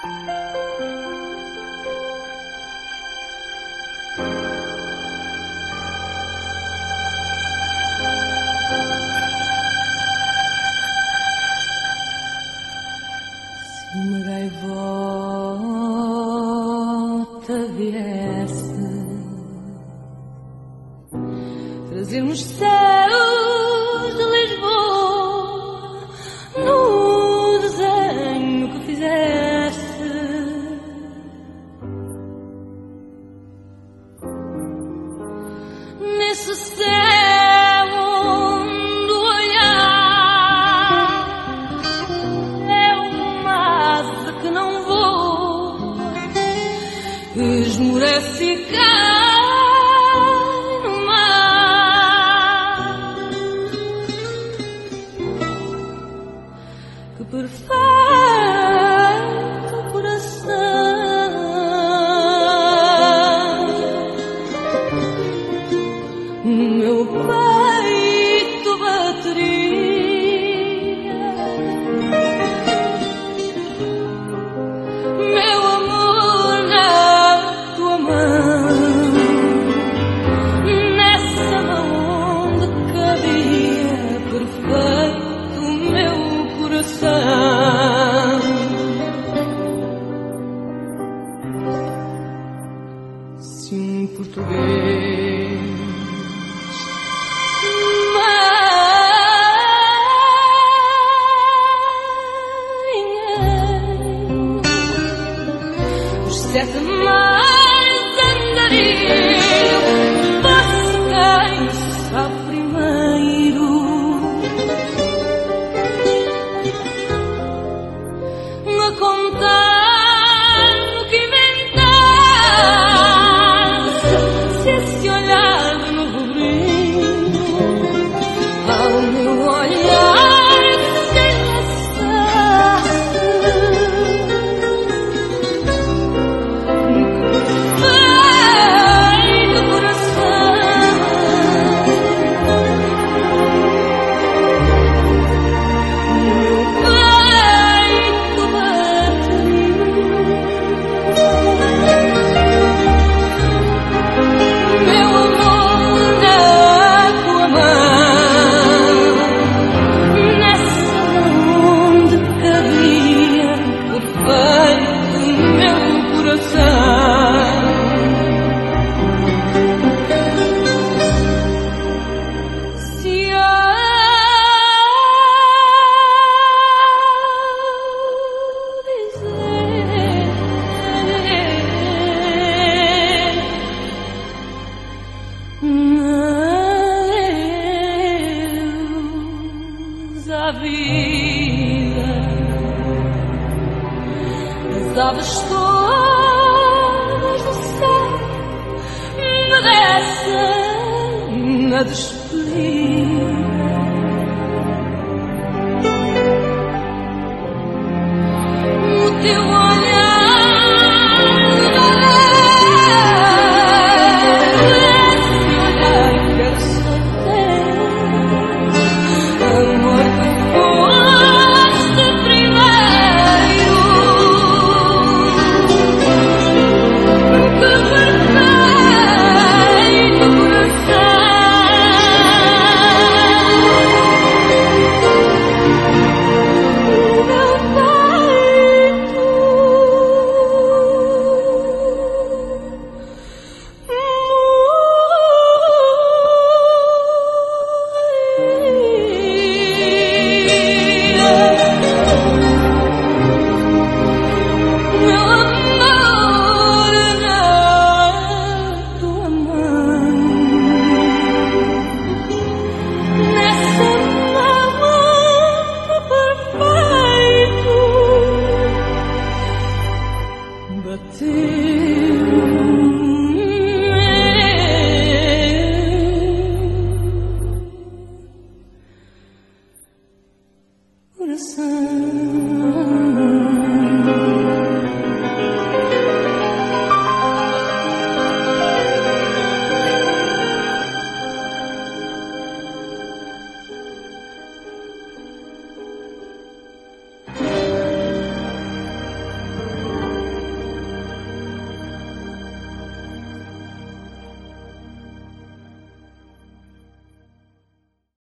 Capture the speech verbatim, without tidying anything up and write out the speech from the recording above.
Uma gaivota viesse trazer-nos céus de Lisboa no desenho que fizeste, nesse céu onde o olhar é uma asa que não voa, esmorece e cai no mar. Que perfeito coração, meu peito bateria, meu amor na tua mão, nessa mão onde cabia perfeito meu coração. Se um português marinheiro os sete mares andaria, fosse quem sabe primeiro a contar no que inventasse, se esse olhar de novo brilho ao meu olhar se enlaçasse. Perfeito coração, meu peito bateria, meu amor na tua mão, nessa onde cabia perfeito meu coração. Se eu dizer adeus à vida, as aves todas do céu me descem a despedir. O teu olhar